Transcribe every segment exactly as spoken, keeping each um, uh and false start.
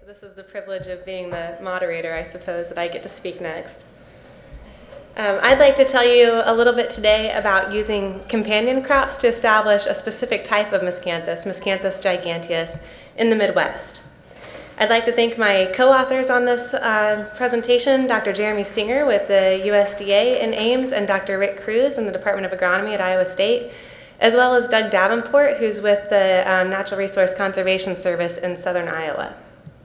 so this is the privilege of being the moderator, I suppose, that I get to speak next. Um, I'd like to tell you a little bit today about using companion crops to establish a specific type of miscanthus, Miscanthus giganteus, in the Midwest. I'd like to thank my co-authors on this uh, presentation, Doctor Jeremy Singer with the U S D A in Ames and Doctor Rick Cruz in the Department of Agronomy at Iowa State, as well as Doug Davenport, who's with the um, Natural Resource Conservation Service in southern Iowa.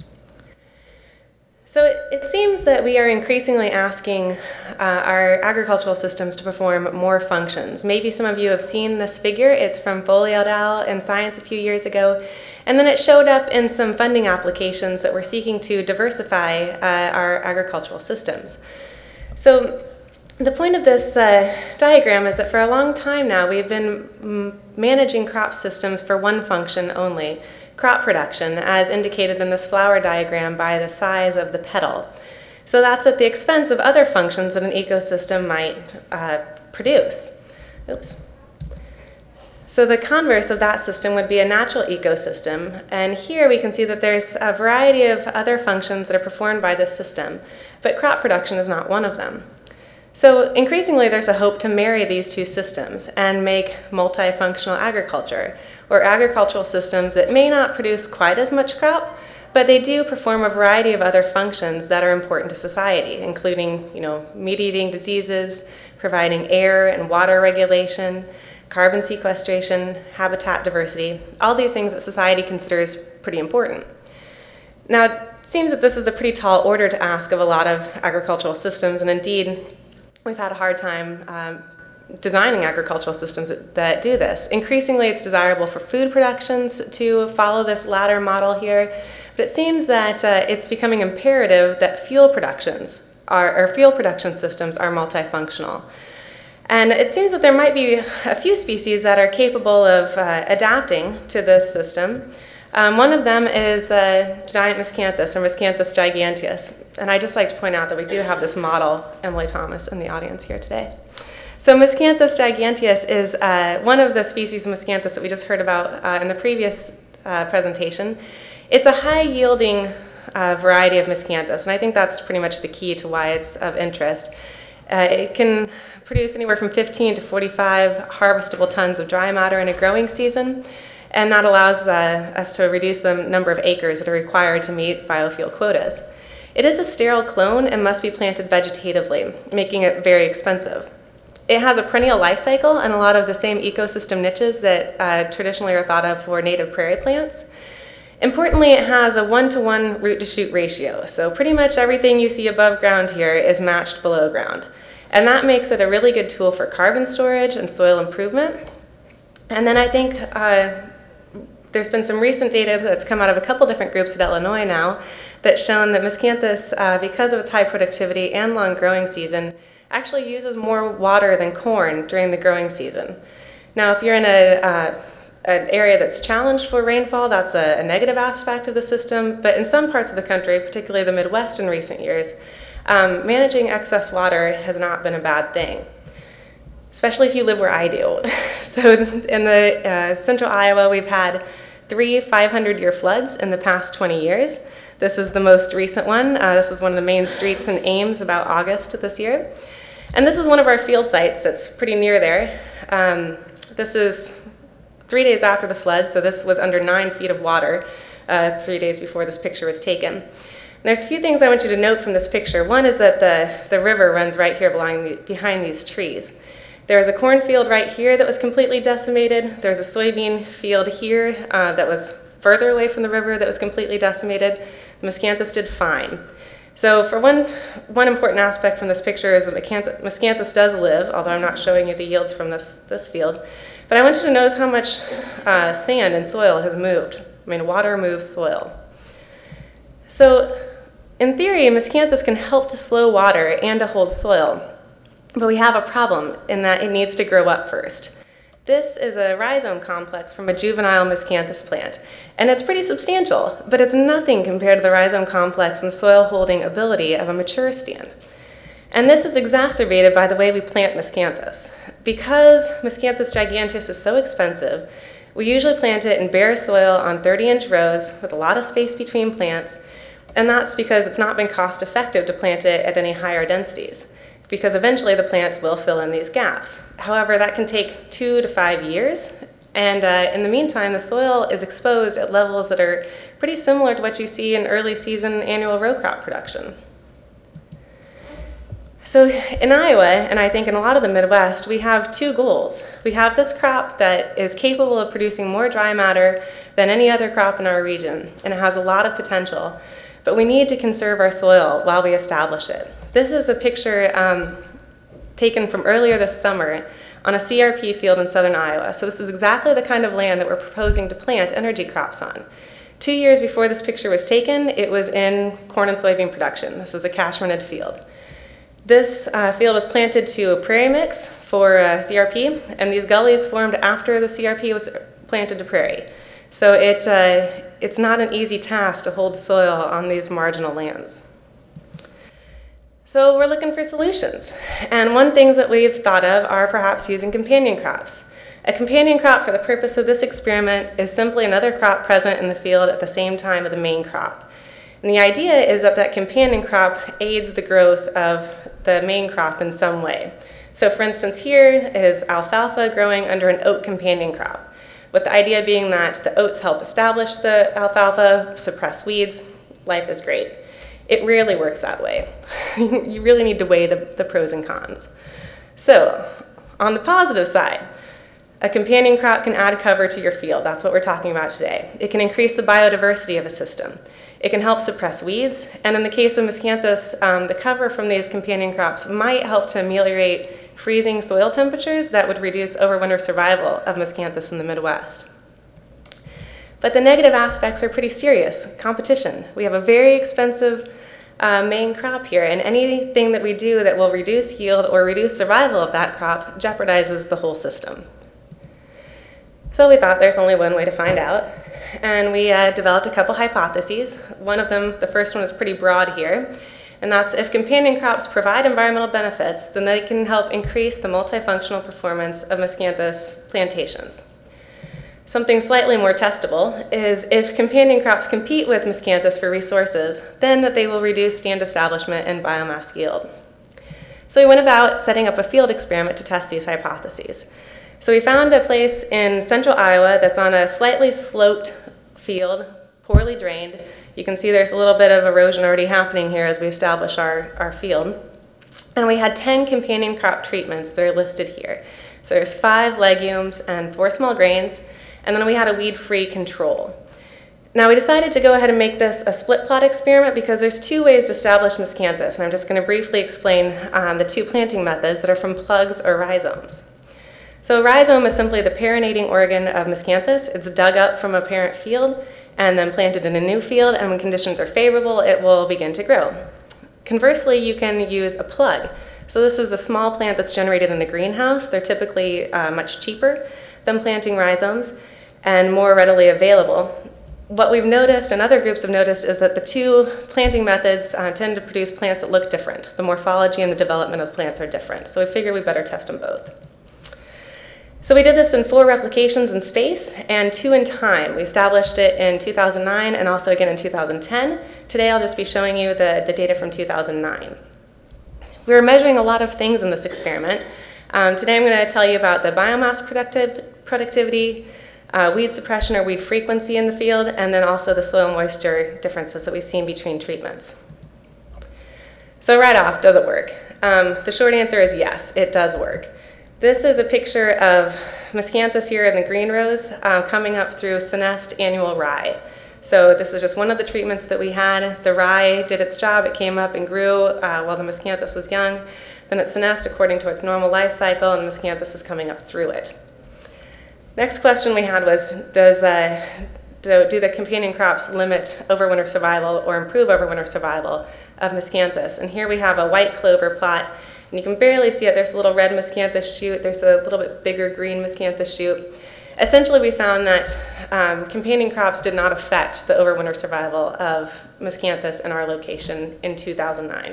So it, it seems that we are increasingly asking uh, our agricultural systems to perform more functions. Maybe some of you have seen this figure. It's from Foley et al. In Science a few years ago. And then it showed up in some funding applications that were seeking to diversify uh, our agricultural systems. So the point of this uh, diagram is that for a long time now we've been mm, managing crop systems for one function only, crop production, as indicated in this flower diagram by the size of the petal. So that's at the expense of other functions that an ecosystem might uh, produce. Oops. So the converse of that system would be a natural ecosystem, and here we can see that there's a variety of other functions that are performed by this system, but crop production is not one of them. So increasingly there's a hope to marry these two systems and make multifunctional agriculture, or agricultural systems that may not produce quite as much crop, but they do perform a variety of other functions that are important to society, including, you know, meat-eating diseases, providing air and water regulation, carbon sequestration, habitat diversity, all these things that society considers pretty important. Now, it seems that this is a pretty tall order to ask of a lot of agricultural systems, and indeed, we've had a hard time um, designing agricultural systems that, that do this. Increasingly, it's desirable for food productions to follow this latter model here, but it seems that uh, it's becoming imperative that fuel productions are, or fuel production systems are multifunctional. And it seems that there might be a few species that are capable of uh, adapting to this system. Um, one of them is uh, giant miscanthus, or Miscanthus giganteus. And I'd just like to point out that we do have this model, Emily Thomas, in the audience here today. So Miscanthus giganteus is uh, one of the species of miscanthus that we just heard about uh, in the previous uh, presentation. It's a high-yielding uh, variety of miscanthus, and I think that's pretty much the key to why it's of interest. Uh, it can produce anywhere from fifteen to forty-five harvestable tons of dry matter in a growing season, and that allows uh, us to reduce the number of acres that are required to meet biofuel quotas. It is a sterile clone and must be planted vegetatively, making it very expensive. It has a perennial life cycle and a lot of the same ecosystem niches that uh, traditionally are thought of for native prairie plants. Importantly, it has a one-to-one root-to-shoot ratio, so pretty much everything you see above ground here is matched below ground. And that makes it a really good tool for carbon storage and soil improvement. And then I think uh, there's been some recent data that's come out of a couple different groups at Illinois now that's shown that miscanthus, uh, because of its high productivity and long growing season, actually uses more water than corn during the growing season. Now, if you're in a, uh, an area that's challenged for rainfall, that's a, a negative aspect of the system. But in some parts of the country, particularly the Midwest in recent years, Um, managing excess water has not been a bad thing, especially if you live where I do. So in the uh, central Iowa, we've had three five hundred year floods in the past twenty years. This is the most recent one. Uh, this is one of the main streets in Ames about August this year. And this is one of our field sites that's pretty near there. Um, this is three days after the flood, so this was under nine feet of water uh, three days before this picture was taken. There's a few things I want you to note from this picture. One is that the, the river runs right here behind these trees. There's a cornfield right here that was completely decimated. There's a soybean field here uh, that was further away from the river that was completely decimated. The miscanthus did fine. So for one, one important aspect from this picture is that miscanthus does live, although I'm not showing you the yields from this, this field. But I want you to notice how much uh, sand and soil has moved. I mean, water moves soil. So in theory, miscanthus can help to slow water and to hold soil, but we have a problem in that it needs to grow up first. This is a rhizome complex from a juvenile miscanthus plant, and it's pretty substantial, but it's nothing compared to the rhizome complex and soil holding ability of a mature stand. And this is exacerbated by the way we plant miscanthus. Because Miscanthus giganteus is so expensive, we usually plant it in bare soil on thirty inch rows with a lot of space between plants, And that's because it's not been cost effective to plant it at any higher densities, because eventually the plants will fill in these gaps. However, that can take two to five years, and uh, in the meantime, the soil is exposed at levels that are pretty similar to what you see in early season annual row crop production. So in Iowa, and I think in a lot of the Midwest, we have two goals. We have this crop that is capable of producing more dry matter than any other crop in our region, and it has a lot of potential. But we need to conserve our soil while we establish it. This is a picture um, taken from earlier this summer on a C R P field in southern Iowa. So this is exactly the kind of land that we're proposing to plant energy crops on. Two years before this picture was taken, it was in corn and soybean production. This is a cash-rented field. This uh, field was planted to a prairie mix for uh, C R P, and these gullies formed after the C R P was planted to prairie. So it, uh, it's not an easy task to hold soil on these marginal lands. So we're looking for solutions. And one thing that we've thought of are perhaps using companion crops. A companion crop for the purpose of this experiment is simply another crop present in the field at the same time of the main crop. And the idea is that that companion crop aids the growth of the main crop in some way. So for instance, here is alfalfa growing under an oat companion crop, with the idea being that the oats help establish the alfalfa, suppress weeds. Life is great. It rarely works that way. You really need to weigh the, the pros and cons. So on the positive side, a companion crop can add cover to your field. That's what we're talking about today. It can increase the biodiversity of a system. It can help suppress weeds, and in the case of miscanthus, um, the cover from these companion crops might help to ameliorate freezing soil temperatures that would reduce overwinter survival of miscanthus in the Midwest. But the negative aspects are pretty serious. Competition. We have a very expensive uh, main crop here, and anything that we do that will reduce yield or reduce survival of that crop jeopardizes the whole system. So we thought there's only one way to find out, and we uh, developed a couple hypotheses. One of them, the first one, is pretty broad here, and that's if companion crops provide environmental benefits, then they can help increase the multifunctional performance of miscanthus plantations. Something slightly more testable is if companion crops compete with miscanthus for resources, then that they will reduce stand establishment and biomass yield. So we went about setting up a field experiment to test these hypotheses. So we found a place in central Iowa that's on a slightly sloped field, poorly drained. You can see there's a little bit of erosion already happening here as we establish our, our field. And we had ten companion crop treatments that are listed here. So there's five legumes and four small grains, and then we had a weed-free control. Now we decided to go ahead and make this a split plot experiment because there's two ways to establish miscanthus, and I'm just going to briefly explain um, the two planting methods that are from plugs or rhizomes. So a rhizome is simply the parinating organ of miscanthus. It's dug up from a parent field and then planted in a new field, and when conditions are favorable, it will begin to grow. Conversely, you can use a plug. So this is a small plant that's generated in a greenhouse. They're typically uh, much cheaper than planting rhizomes and more readily available. What we've noticed, and other groups have noticed, is that the two planting methods uh, tend to produce plants that look different. The morphology and the development of plants are different. So we figured we better test them both. So we did this in four replications in space and two in time. We established it in two thousand nine and also again in two thousand ten. Today I'll just be showing you the, the data from two thousand nine. We were measuring a lot of things in this experiment. Um, today I'm going to tell you about the biomass productiv productivity, uh, weed suppression or weed frequency in the field, and then also the soil moisture differences that we've seen between treatments. So right off, does it work? Um, the short answer is yes, it does work. This is a picture of miscanthus here in the green rows uh, coming up through Senest annual rye. So this is just one of the treatments that we had. The rye did its job. It came up and grew uh, while the miscanthus was young. Then at Senest, according to its normal life cycle, and the miscanthus is coming up through it. Next question we had was, does, uh, do, do the companion crops limit overwinter survival or improve overwinter survival of miscanthus? And here we have a white clover plot. And you can barely see it. There's a little red miscanthus shoot. There's a little bit bigger green miscanthus shoot. Essentially, we found that um, companion crops did not affect the overwinter survival of miscanthus in our location in two thousand nine.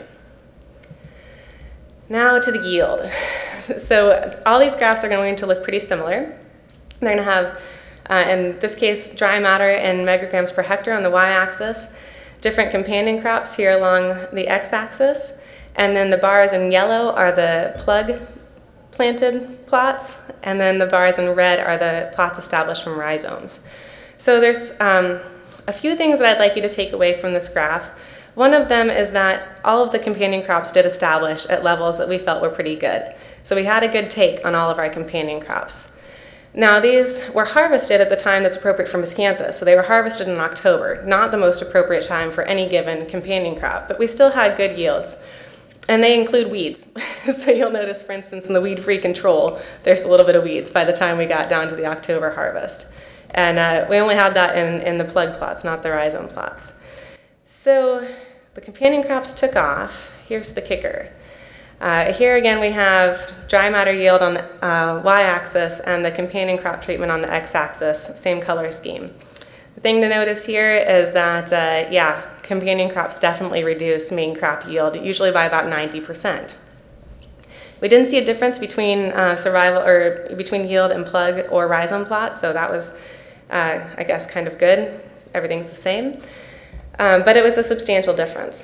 Now to the yield. So all these graphs are going to look pretty similar. They're going to have, uh, in this case, dry matter in micrograms per hectare on the y-axis. different companion crops here along the x-axis, and then the bars in yellow are the plug planted plots, and then the bars in red are the plots established from rhizomes. So there's um, a few things that I'd like you to take away from this graph. One of them is that all of the companion crops did establish at levels that we felt were pretty good. So we had a good take on all of our companion crops. Now these were harvested at the time that's appropriate for miscanthus, so they were harvested in October, not the most appropriate time for any given companion crop, but we still had good yields. And they include weeds. So you'll notice, for instance, in the weed-free control, there's a little bit of weeds by the time we got down to the October harvest. And uh, we only had that in, in the plug plots, not the rhizome plots. So the companion crops took off. Here's the kicker. Uh, here again we have dry matter yield on the uh, y-axis and the companion crop treatment on the x-axis, same color scheme. The thing to notice here is that, uh, yeah, companion crops definitely reduce main crop yield, usually by about ninety percent. We didn't see a difference between uh, survival or between yield and plug or rhizome plots, so that was, uh, I guess, kind of good. Everything's the same, um, but it was a substantial difference.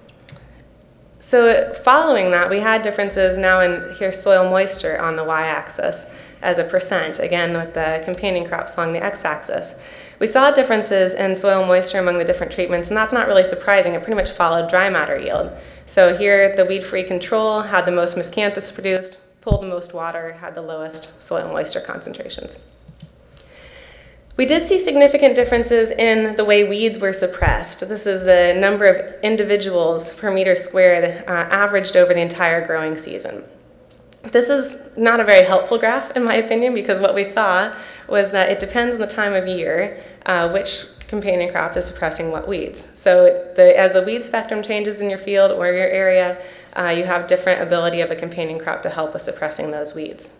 So following that, we had differences now in here's soil moisture on the y-axis as a percent, again with the companion crops along the x-axis. We saw differences in soil moisture among the different treatments, and that's not really surprising. It pretty much followed dry matter yield. So here, the weed-free control had the most miscanthus produced, pulled the most water, had the lowest soil moisture concentrations. We did see significant differences in the way weeds were suppressed. This is the number of individuals per meter squared uh, averaged over the entire growing season. This is not a very helpful graph, in my opinion, because what we saw was that it depends on the time of year uh, which companion crop is suppressing what weeds. So the, as the weed spectrum changes in your field or your area, uh, you have different ability of a companion crop to help with suppressing those weeds.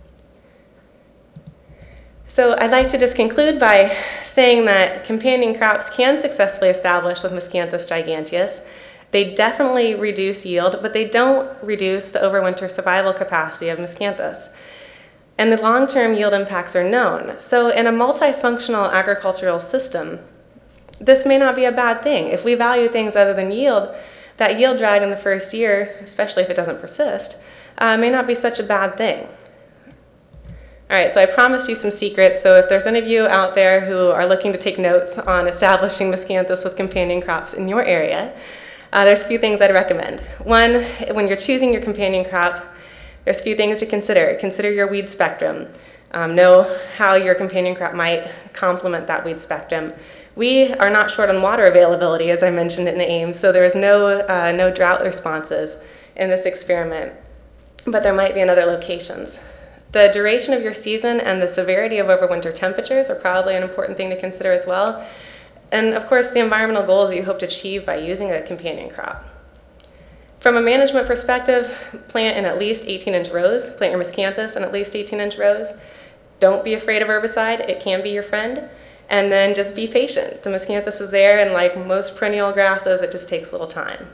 So I'd like to just conclude by saying that companion crops can successfully establish with Miscanthus giganteus. They definitely reduce yield, but they don't reduce the overwinter survival capacity of Miscanthus. And the long-term yield impacts are known. So in a multifunctional agricultural system, this may not be a bad thing. If we value things other than yield, that yield drag in the first year, especially if it doesn't persist, uh, may not be such a bad thing. All right, so I promised you some secrets. So if there's any of you out there who are looking to take notes on establishing Miscanthus with companion crops in your area, uh, there's a few things I'd recommend. One, when you're choosing your companion crop, there's a few things to consider. Consider your weed spectrum. Um, know how your companion crop might complement that weed spectrum. We are not short on water availability, as I mentioned in the Ames, so there is no, uh, no drought responses in this experiment, but there might be in other locations. The duration of your season and the severity of overwinter temperatures are probably an important thing to consider as well. And of course, the environmental goals you hope to achieve by using a companion crop. From a management perspective, plant in at least eighteen inch rows. Plant your Miscanthus in at least eighteen inch rows. Don't be afraid of herbicide. It can be your friend. And then just be patient. The Miscanthus is there, and like most perennial grasses, it just takes a little time.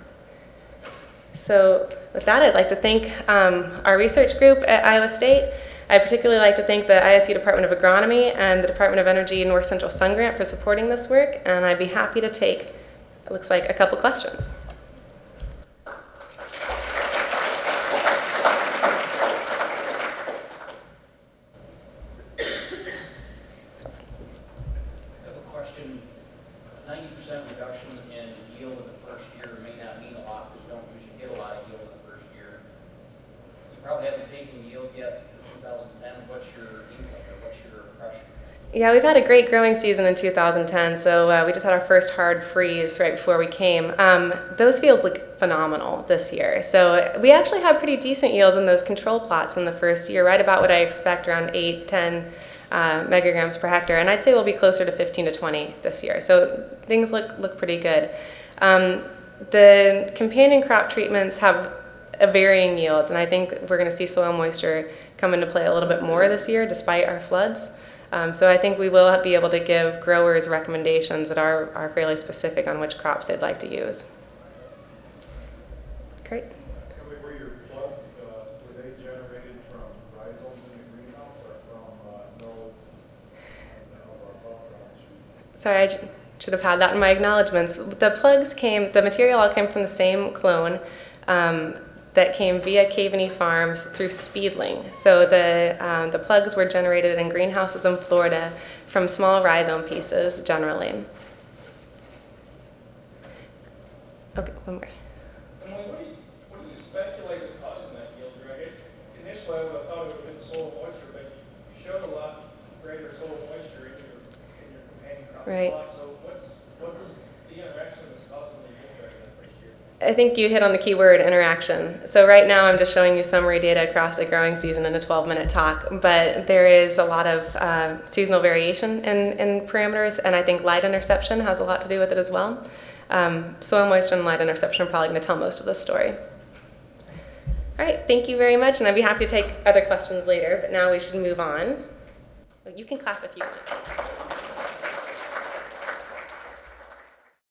So with that, I'd like to thank um, our research group at Iowa State. I'd particularly like to thank the I S U Department of Agronomy and the Department of Energy North Central Sun Grant for supporting this work, and I'd be happy to take, it looks like, a couple questions. ninety percent reduction in yield in the first year may not mean a lot because you don't usually get a lot of yield in the first year. You probably haven't taken yield yet for two thousand ten. What's your inkling or what's your impression? Yeah, we've had a great growing season in two thousand ten, so uh, we just had our first hard freeze right before we came. Um, those fields look phenomenal this year. So we actually had pretty decent yields in those control plots in the first year, right about what I expect, around eight, ten Uh, megagrams per hectare, and I'd say we'll be closer to fifteen to twenty this year. So things look look pretty good. Um, the companion crop treatments have a varying yields, and I think we're going to see soil moisture come into play a little bit more this year, despite our floods. Um, so I think we will be able to give growers recommendations that are are fairly specific on which crops they'd like to use. Great. Were your floods, uh, were they generated from rhizomes in the greenhouse or from uh, nodes? Sorry, I j should have had that in my acknowledgments. The plugs came, the material all came from the same clone um, that came via Caveney Farms through Speedling. So the, um, the plugs were generated in greenhouses in Florida from small rhizome pieces generally. Okay, one more. Emily, what do you, what do you speculate is causing that yield drag? Initially, I would have thought it would have been soil moisture, but you showed a lot greater soil moisture in your, in your companion crop Right. plot. So what's, what's the interaction that's causing the yield drag that first year? I think you hit on the key word, interaction. So right now I'm just showing you summary data across a growing season in a twelve minute talk, but there is a lot of uh, seasonal variation in, in parameters, and I think light interception has a lot to do with it as well. Um, soil moisture and light interception are probably going to tell most of the story. All right, thank you very much, and I'd be happy to take other questions later, but now we should move on. You can clap if you want.